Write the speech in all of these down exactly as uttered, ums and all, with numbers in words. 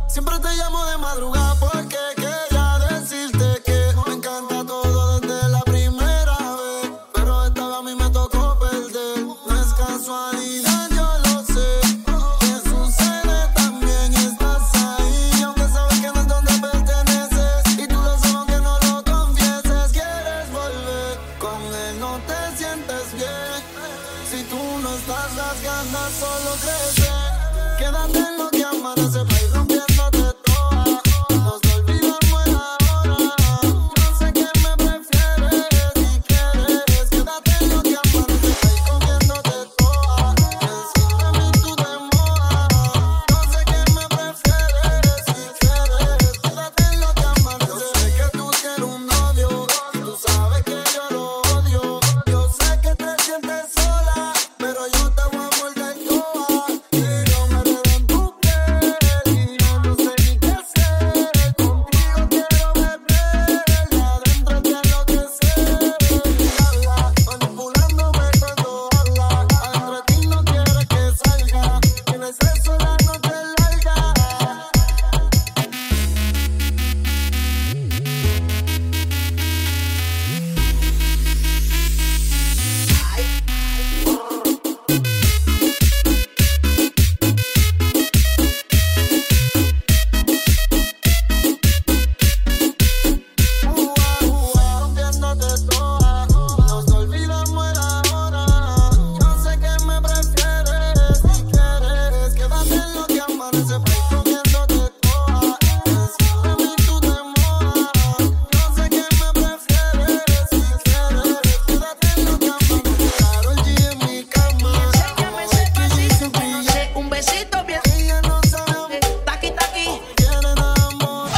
Siempre te llamo de madrugada porque quería decirte que me encanta todo desde la primera vez. Pero esta vez a mí me tocó perder. No es casualidad, yo lo sé. Que sucede también estás ahí. Aunque sabes que no es donde perteneces. Y tú lo sabes aunque no lo confieses. Quieres volver, con él no te sientes bien. Si tú no estás, las ganas solo crecen. Quédate en lo que amanece, pa' ir rompiéndote toda. Nos olvidamos el ahora. Yo sé que me prefieres si quieres. Quédate en lo que amanece, pa' ir comiéndote toda. Encima de mí tú te mojas. Yo sé que me prefieres si quieres. Quédate en lo que amanece. Yo sé que tú quieres un novio y tú sabes que yo lo odio. Yo sé que te sientes sola, pero yo te voy a morder toda. Y yo me quedo en tu piel y yo no sé ni qué hacer. Contigo quiero beber, adentro te enloquecer. Habla, manipulándome cuando habla. Adentro de ti no quieres que salga. Tienes eso la noche larga. Rompiéndote toda, nos olvidamos el ahora. Yo sé que me prefieres si quieres. Quédate en lo que amanece, pa' ir comiéndote toda. Encima de mí tú te mojas. Yo sé que me prefieres si quieres. Quédate en lo que amanece. Karol G en mi cama. Enséñame ese pasito que no sé, un besito bien. Ella no sabe, Taqui, taqui. quiere enamorar.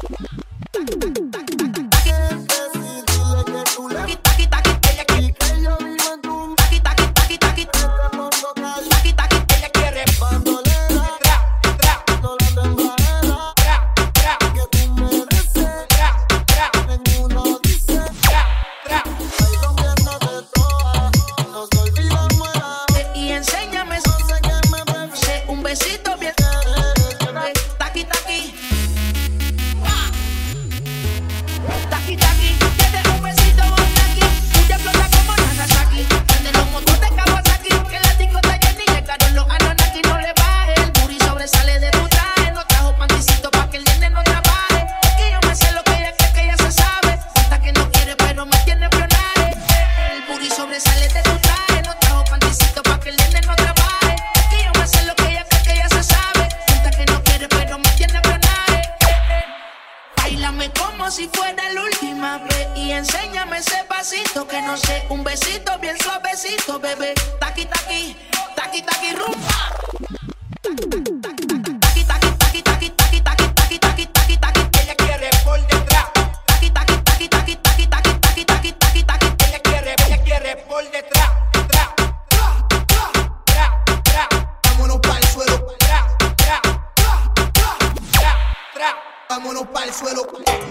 Dile que tú le Taqui, taqui, taqui. Ella quiere. y que yo vivo en tu Taqui, taqui, taqui, taqui. este mundo caliente. Taqui, taqui. Ella quiere. Bandolera, Tra, tra, no la tembladera tra, tra, que tú mereces. tra, tra, Ninguno dice, tra, tra. ahí rompiéndote toda. Nos olvidamos el ahora. Y enséñame Yo sé que me prefieres. ese, un besito bien. Taqui, taqui. Taqui, taqui. Tienes un besito bon taqui. Ella explota como Nagasaki. Prende los motores de Kawasaki. Que la disco está llena y llegaron los Anunnaki. No le baje. El booty sobresale de tu traje. No trajo panticito pa' que el nene no trabaje. Es que yo me sé lo que ella cree que ella se sabe. Hasta que no quiere pero me tiene espionaje. El booty sobresale de tu traje. No trajo panticito pa' que el nene no trabaje. Es que yo me sé lo que ella cree que ella se sabe. Hasta que no quiere pero me tiene espionaje. Báilame como si fuera la última vez y enséñame ese pasito que no sé, un besito bien suavecito, bebé. Taqui, taqui, taqui, taqui, rumba. Taqui, taqui, taqui, taqui, taqui, taqui, taqui, taqui, taqui, taqui. Ella quiere por detrás. Taqui, taqui, taqui, taqui, taqui, taqui, taqui, taqui, taqui, taqui. Ella quiere, ella quiere por detrás. Tra, tra, tra, tra, tra. Vámonos pa'l suelo, Tra, tra, tra, tra, tra. vámonos pa'l suelo.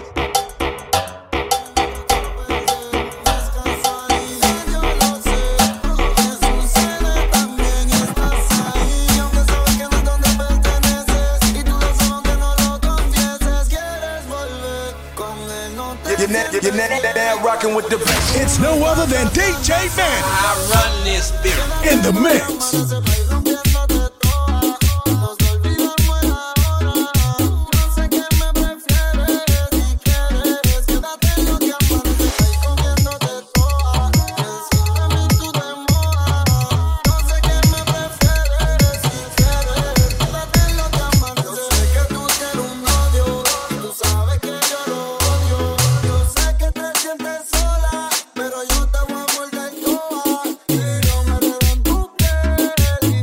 Es casualidad, yo lo sé. Que sucede también estás ahí. Aunque sabes que no es donde perteneces. Y tú lo sabes aunque no lo confieses. Quieres volver, con él no te You're now, you're now, now rocking with the best. It's no other than D J Van I run this bitch. in the mix. amanece, pa' ir rompiéndote toda. Nos olvidamos el ahora. Yo sé que me prefieres si quieres. Quédate en lo que amanece, pa' ir comiéndote toda. Encima de mí tú te mojas. Yo sé que me prefieres si quieres. Quédate en lo que amanece. Yo sé que tú quieres un novio y tú sabes que yo lo odio. Yo sé que te sientes sola, pero yo te voy a morder toda. Y yo me quedo en tu piel y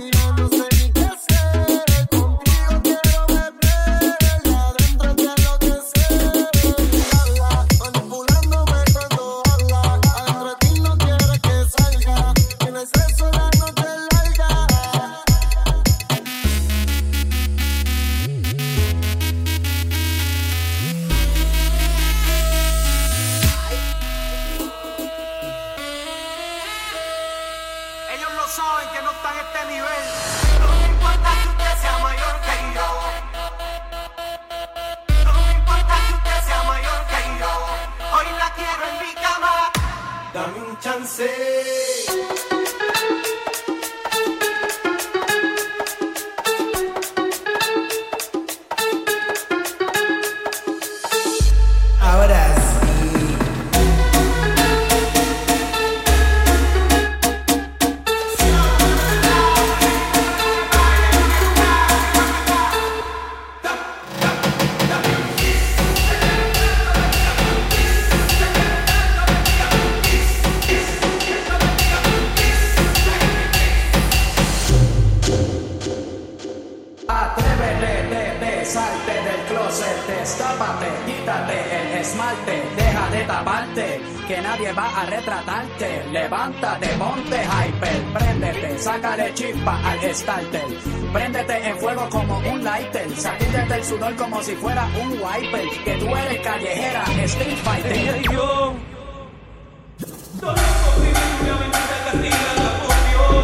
Salte del closet, destápate, quítate el esmalte, deja de taparte, que nadie va a retratarte. Levántate, ponte hyper, préndete, sácale chispa al starter. Préndete en fuego como un lighter, sacúdete el sudor como si fuera un wiper, que tú eres callejera, street fighter. Ella y yo, dos locos viviendo una aventura castigada por Dios.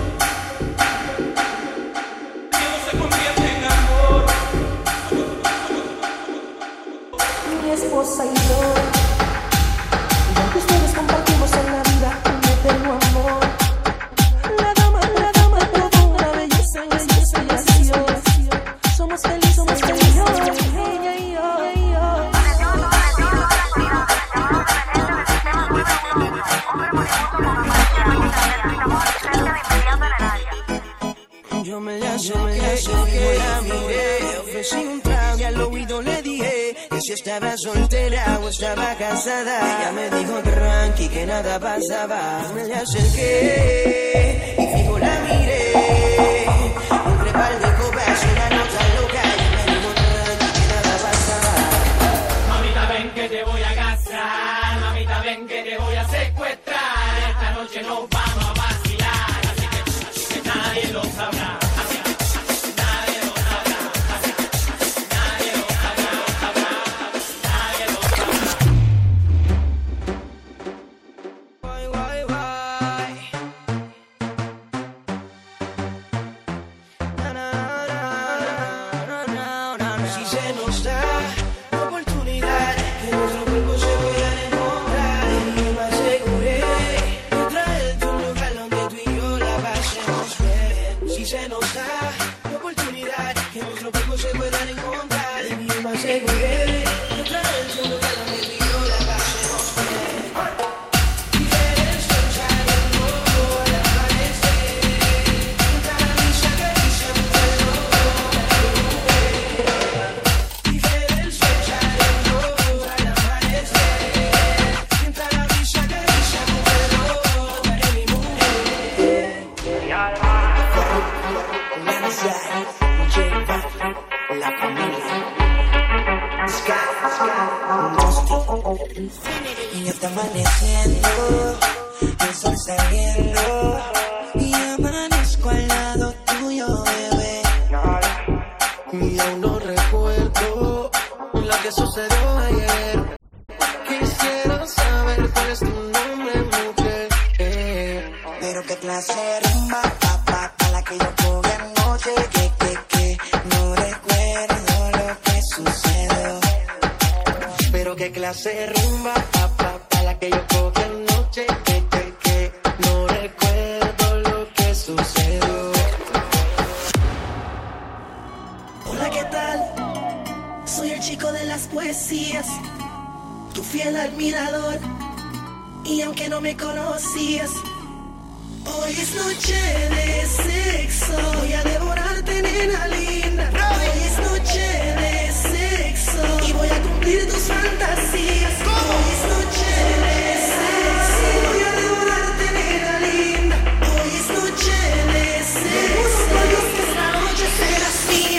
Miedo se convierte en amor. Mi esposa y yo, lo que ustedes compartimos en la vida, un eterno amor. La dama, la dama, toda una belleza en esta relación. Somos felices, somos felices, ella y yo, ella y yo. Yo me la acerqué, la miré, ofrecí un trago y al oído le dije que si estaba soltera o estaba casada. Ella me dijo tranqui que nada pasaba. Yo me la acerqué y fijo la miré, entre par de copas y una nota loca. Ella me dijo tranqui que nada pasaba. Mamita ven que te voy a casar, mamita ven que te voy a secuestrar. Esta noche nos vamos a vacilar, así que, así que nadie lo sabrá. Y está amaneciendo, el sol saliendo, y amanezco al lado tuyo, bebé. Y aún no recuerdo lo que sucedió ayer. Quisiera saber cuál es tu nombre, mujer. Eh. Pero qué clase de rumba, pa, pa, pa, la que yo cogí anoche, que, que, que, no recuerdo lo que sucedió. Pero qué clase de rumba, pa, pa, pa, la que yo cogí anoche, que, que, que, no recuerdo lo que sucedió. Hola, ¿qué tal? Soy el chico de las poesías, tu fiel admirador. Y aunque no me conocías, hoy es noche de sexo. Voy a devorarte, nena linda. Hoy es noche de sexo y voy a cumplir tus fantasías. Hoy es noche de sexo. Voy a devorarte, nena linda. Hoy es noche de sexo. Juro por Dios que esta noche serás mía.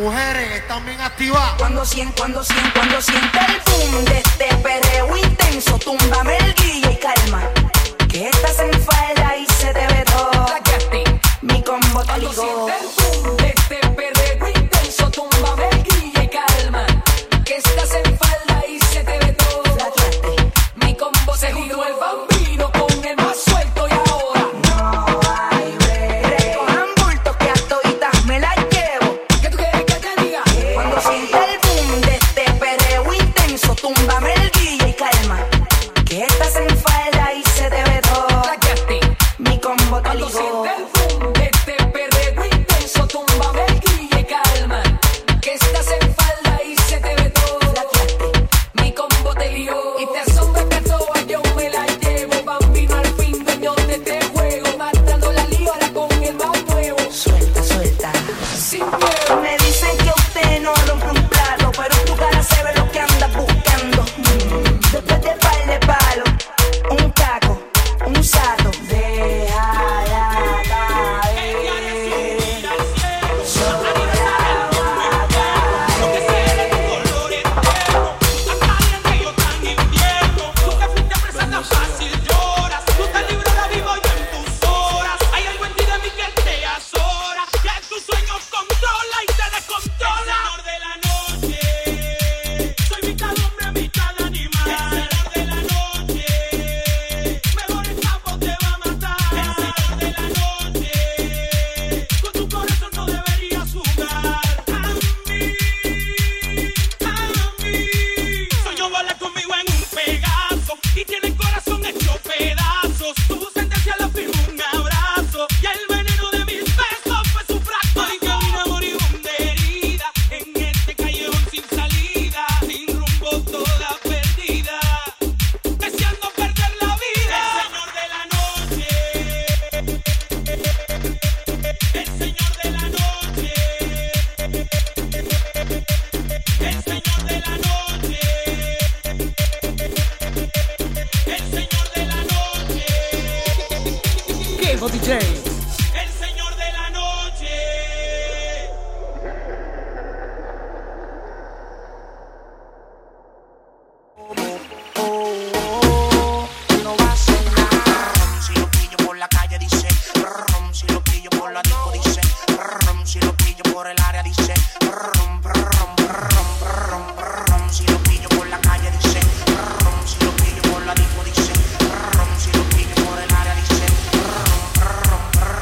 mujeres están bien activadas. Cuando siente, cuando siente, cuando siente el boom de este perreo intenso, túmbame el guille y calma, que estás en falda y se te ve todo. Mi combo te ligó. Cuando siente el boom de este perreo intenso, túmbame el guille y calma, que estás en falda y se te ve todo. Mi combo se ligó. El bambino con el más suelto y ahora no hay break. Recojan bultos que a toditas me las llevo. ¿Qué tú quieres que te diga? Cuando siente el boom de este perreo intenso, túmbame el guille y calma, que estás en falda y se te ve todo. Mi combo te Cuando ligó. siente el boom de este perreo intenso, túmbame el guille y calma, que estás en falda y se te ve todo. Mi combo te ligó. Y te asombra que a todas yo me la llevo. Bambino al fin, dueño de este juego, matando la libra con el más nuevo. Suelta, suelta. Sin miedo. Me dicen que usted no rompe un plato, pero en tu cara se ve lo que andas buscando. Mm. Después de par de palo, un taco, un sato. Déjala caer sobre la vaca. Lo que sea de tu color eterno, hasta caliente yo tan invierno. Tú te fuiste presa tan fácil, lloras. Tú te libras la vivo yo en tus horas. Hay algo en ti de mí que te azora, que tus sueños controla y te descontrola. El señor de la noche, soy mitad hombre, mitad animal. El señor de la noche, mejor escapo te va a matar. El señor de la noche, con tu corazón no deberías jugar. A mí, a mí, soy yo volar conmigo en un Pegaso y tiene el corazón hecho pedazos. Tu sentencia la firmó un abrazo y el veneno de mis besos fue su fracto. Hoy camina moribunda herida en este callejón sin salida, sin rumbo toda perdida, deseando perder la vida. El señor de la noche, el señor de la noche, el señor de la noche, el señor de la noche, Kevo D J. el señor de la noche. No va a sonar. Si lo pillo por la calle dice, si lo pillo por la disco dice, si lo pillo por el área dice, si lo pillo por la calle dice, si lo pillo por la disco dice, si lo pillo por el área dice,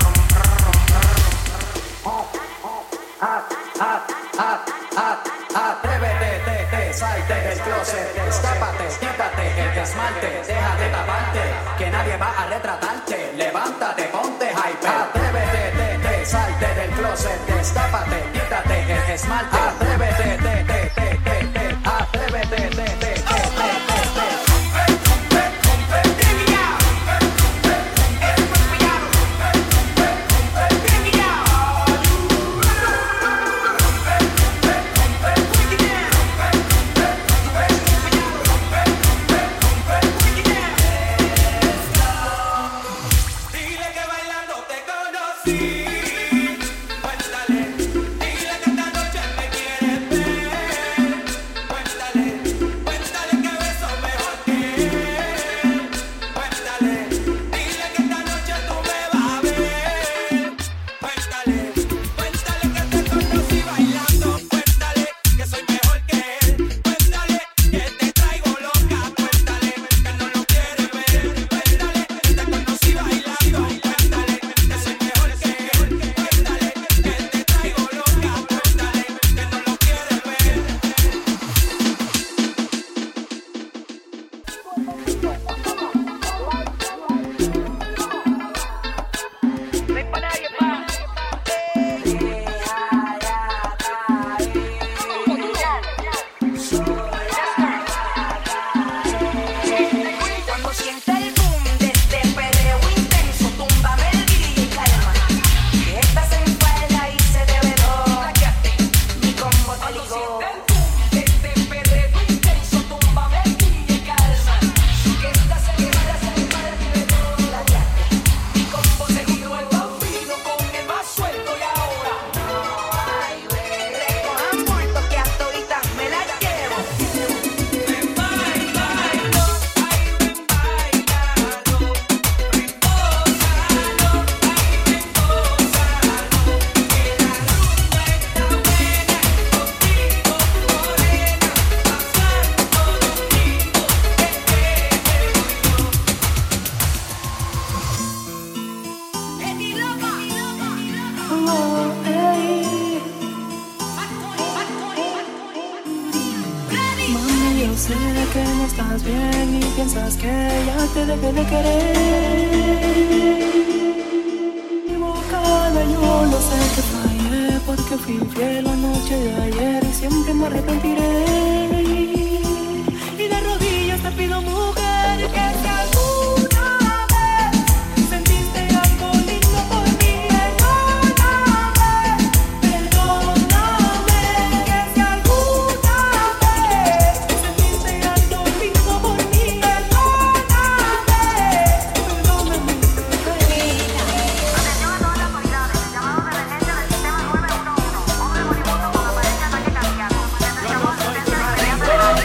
piensas que ya te dejé de querer. Equivocada, yo lo sé que fallé, porque fui infiel la noche de ayer y siempre me arrepentiré. Y de rodillas te pido, mujer, que te alguna vez sentiste algo lindo por mí. Perdóname, perdóname, que si alguna vez sentiste algo lindo por mí. Perdóname, perdóname. Atención a todas las autoridades. Llamado de emergencia del sistema nueve uno uno. Hombre moribundo con aparente ataque cardíaco. Desde el llamado de emergencia de inmediato.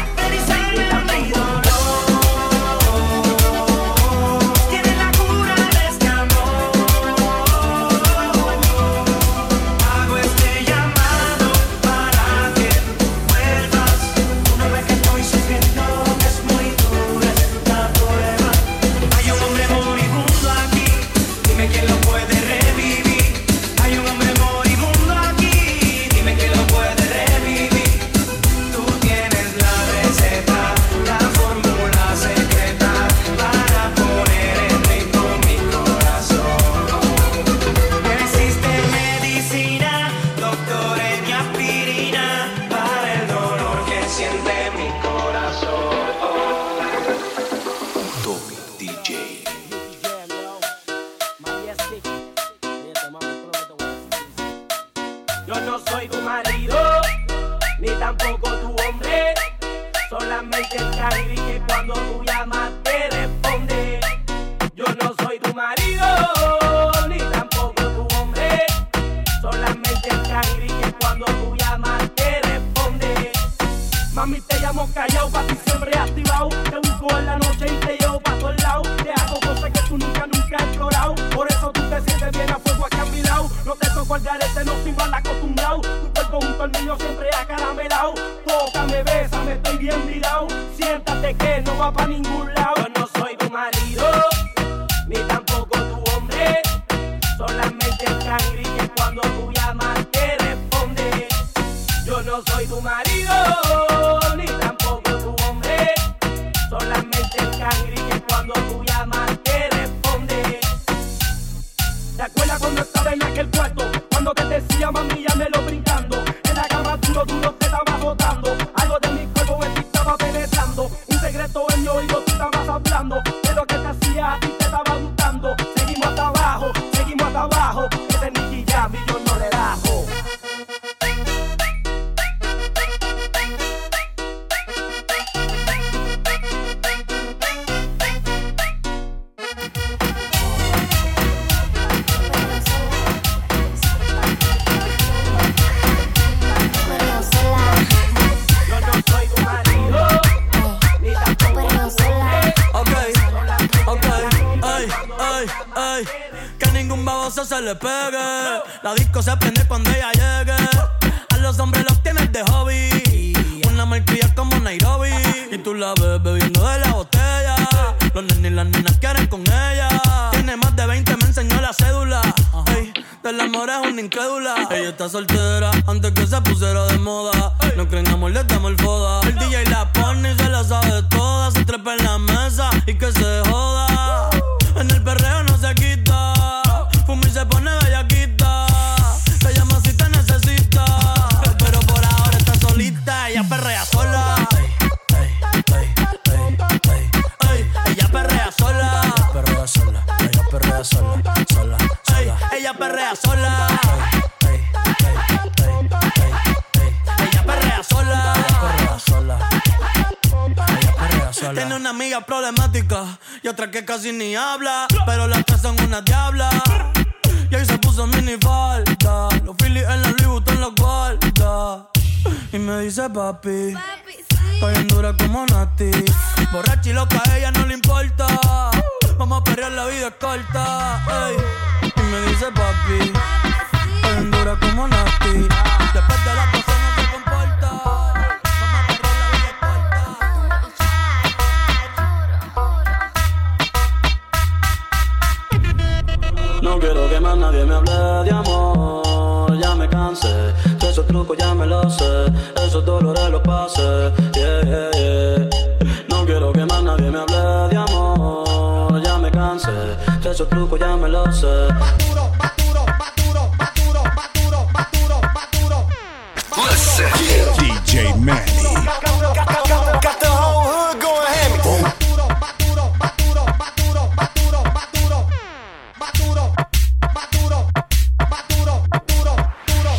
Tiene la cura de este amor. Hago este llamado para que vuelvas. Una vez que estoy sufriendo es muy dura esta prueba. Hay un hombre moribundo aquí, dime quién lo puede revivir. Hay un hombre moribundo aquí, dime quién lo puede revivir. Tú tienes la receta, la fórmula secreta para poner en ritmo mi corazón. No existe medicina, doctores ni aspirina para el dolor que siente mi corazón. Tommy D J. Yo no soy tu marido, ni tampoco tu hombre. Solamente el cangri que cuando tú llamas te responde. Yo no soy tu marido, ni tampoco tu hombre. Solamente el cangri que cuando tú llamas te responde. Mami, te llamo callao, pa' ti siempre activado. Te busco en la noche y te llevo pa' todos lados. Te hago cosas que tú nunca, nunca has explorado. Por eso tú te sientes bien a fuego aquí a mi lado. No te toco el garete, no estoy mal acostumbrado. Tu cuerpo junto al mío siempre acaramelado. Tócame, bésame, estoy bien virado. Siéntate que no va pa' ningún lado. Yo no soy tu marido, ni tampoco tu hombre. Solamente el cangri que cuando tú llamas te responde. Yo no soy tu marido, ni tampoco tu hombre. Solamente el cangri que cuando tú llamas te responde. ¿Te acuerdas cuando estaba en aquel cuarto? Cuando te decía mami ya me lo brincando. En la cama duro, duro te estaba botando. Algo de mi cuerpo en ti estaba penetrando. Un secreto en mi oído tú estabas hablando. De lo que te hacía a ti te estaba gustando. Seguimos hasta abajo, seguimos hasta abajo. Ese Nicky Jam y yo no relajo. Yo no soy tu marido, ni tampoco tu hombre. Ok, ok, ay, ay, ay. Que ningún baboso se le pegue. La disco se prende cuando ella llegue. A los hombres los tienes de hobby. Una malcria como Nairobi. Y tú la ves bebiendo de la botella. Los nenes y las nenas quieren con ella. Tiene más de veinte, me enseñó la cédula. Ay, del amor es una incrédula. Ella está soltera antes que se pusiera de moda. No creen amor, le damos el foda. El D J la pone y se la sabe toda. Se trepa en la mesa y que se joda. En el perreo no se quita. Fuma y se pone bellaquita. Te llama si te necesita. Pero por ahora está solita. Ella perrea sola. Ella perrea sola. Perrea sola. Ella perrea sola. Sola. Sola. Ella perrea sola. Ella perrea sola. Perrea sola. Ella perrea sola. Tiene una amiga problemática y otra que casi ni habla, pero las tres son una diabla. Y ahí se puso mini falta. Los Phillies en la Louis Vuitton los guarda. Y me dice papi, estoy bien dura como Nati. Borracha y loca, a ella no le importa. Vamos a perrear, la vida es corta. Ey. Y me dice papi, estoy bien dura como Nati. Después de la cosa no se comporta. Vamos a perrear, la vida es corta. No quiero que más nadie me hable de amor. Ya me cansé, de esos trucos ya me los sé. Esos dolores los pasé, yeah, yeah, yeah. No quiero que más nadie me hable de amor, ya me cansé. De esos trucos ya me lo sé. Baturo, baturo, baturo, baturo, baturo, baturo, baturo. Listen, D J Manny. Got the whole hood going hammy. Baturo, baturo, baturo, baturo, baturo, baturo, baturo, baturo, baturo, baturo, baturo.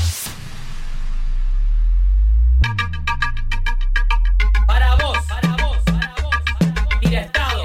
Para vos, para vos, para vos, y de estado.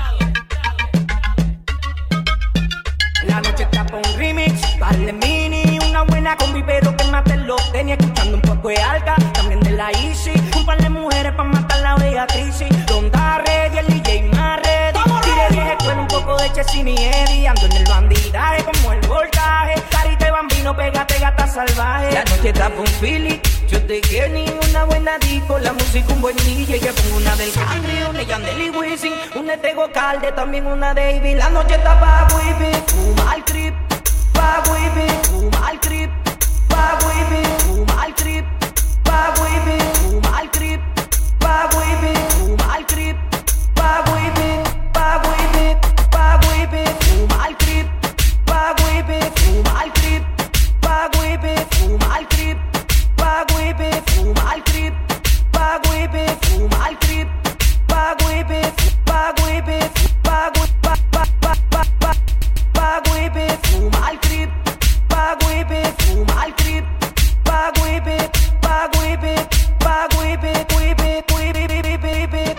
La noche está pa' un remix, vale mini, una buena combi pero que mate los tenis, escuchando un poco de alga, también de la Easy, un par de mujeres pa' matar la bella crisis, Donda ready, el D J más ready, tire diez con un poco de Chesini y Eddie, ando en el bandidaje como el voltaje, carita de bambino, pégate gata salvaje, la noche está pa' un Philly, yo te quiero ni una buena disco, la música un buen D J, que pongo una del Cangri, una de Yandel y Wisin, una de Tego Calde, también una de Ivy, la noche está pa' Whippy, fuma al creep, pa' Whippy, fuma al creep, pa' Whippy, fuma al creep, pa' Whippy, fuma al creep, pa' Whippy, fuma al creep, pa' Whippy, pa' Whippy, pa' Whippy, fuma al creep, pa' Whippy, fuma al creep, pa' Whippy, fuma al creep, pa' Whippy, fuma al creep, pa' Whippy, fuma al creep, pa' Whippy, pa' Whippy, pa' Whippy, pa' pa pa pa pa Whippy, fuma al creep, pa' Whippy, fuma al creep, pa' Whippy, pa' Whippy, pa' Whippy, Whippy, Whippy, Whippy, Whippy,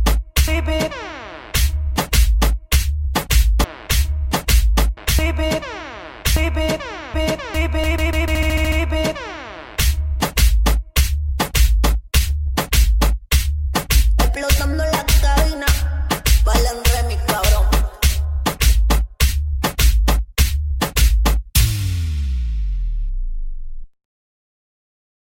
Whippy, Whippy.